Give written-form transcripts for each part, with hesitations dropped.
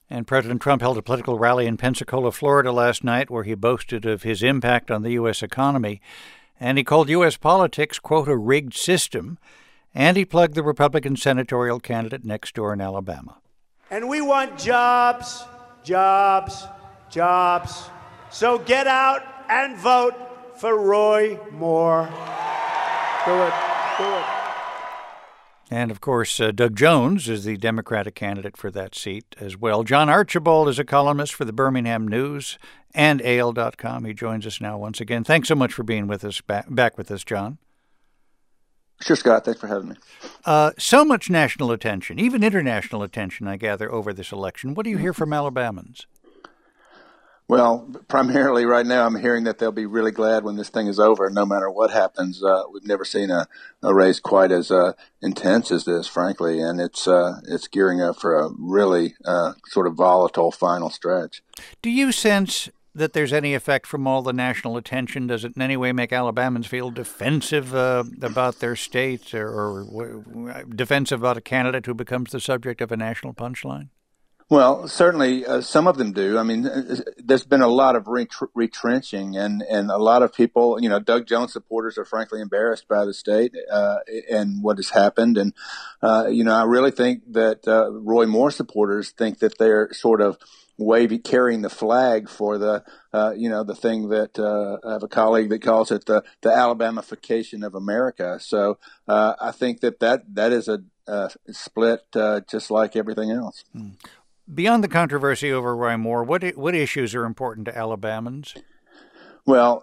And President Trump held a political rally in Pensacola, Florida last night where he boasted of his impact on the U.S. economy. And he called U.S. politics, quote, a rigged system. And he plugged the Republican senatorial candidate next door in Alabama. And we want jobs, jobs, jobs. So get out and vote for Roy Moore. Do it. Do it. And, of course, Doug Jones is the Democratic candidate for that seat as well. John Archibald is a columnist for the Birmingham News and AL.com. He joins us now once again. Thanks so much for being with us, back with us, John. Sure, Scott. Thanks for having me. So much national attention, even international attention, I gather, over this election. What do you hear from Alabamans? Well, primarily right now, I'm hearing that they'll be really glad when this thing is over, no matter what happens. We've never seen a race quite as intense as this, frankly, and it's gearing up for a really sort of volatile final stretch. Do you sense that there's any effect from all the national attention? Does it in any way make Alabamans feel defensive about their state or defensive about a candidate who becomes the subject of a national punchline? Well, certainly some of them do. I mean, there's been a lot of retrenching and a lot of people, Doug Jones supporters are frankly embarrassed by the state and what has happened. And, I really think that Roy Moore supporters think that they're sort of carrying the flag for the thing that I have a colleague that calls it the Alabamification of America. So I think that is a split just like everything else. Beyond the controversy over Roy Moore, what issues are important to Alabamans? Well,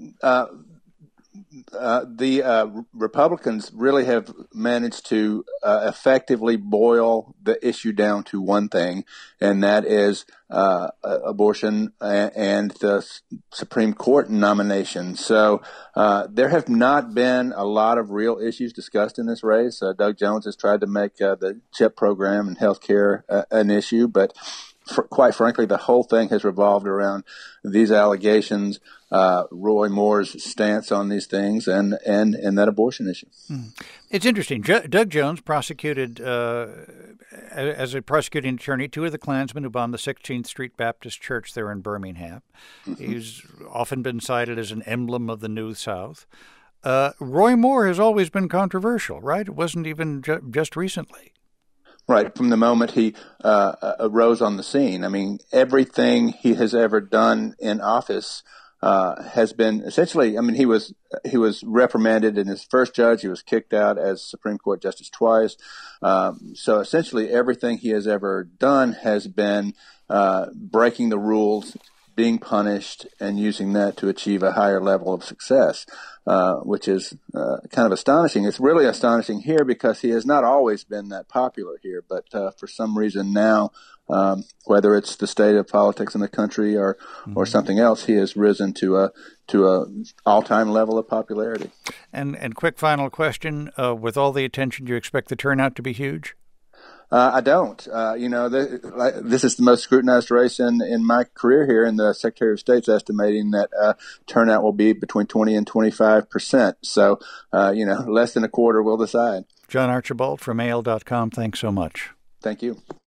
the Republicans really have managed to effectively boil the issue down to one thing, and that is abortion and the Supreme Court nomination. So there have not been a lot of real issues discussed in this race. Doug Jones has tried to make the CHIP program and health care an issue, but quite frankly, the whole thing has revolved around these allegations, Roy Moore's stance on these things, and that abortion issue. It's interesting. Doug Jones prosecuted, as a prosecuting attorney, two of the Klansmen who bombed the 16th Street Baptist Church there in Birmingham. Mm-hmm. He's often been cited as an emblem of the New South. Roy Moore has always been controversial, right? It wasn't even just recently. Right, from the moment he arose on the scene. I mean, everything he has ever done in office has been essentially, I mean, he was reprimanded in his first judge. He was kicked out as Supreme Court justice twice. So essentially everything he has ever done has been breaking the rules, being punished, and using that to achieve a higher level of success, which is kind of astonishing. It's really astonishing here because he has not always been that popular here, but for some reason now, whether it's the state of politics in the country or something else, he has risen to a all-time level of popularity. And quick final question: with all the attention, do you expect the turnout to be huge? I don't. This is the most scrutinized race in my career here, and the Secretary of State's estimating that turnout will be between 20 and 25%. So, less than a quarter will decide. John Archibald from AL.com, thanks so much. Thank you.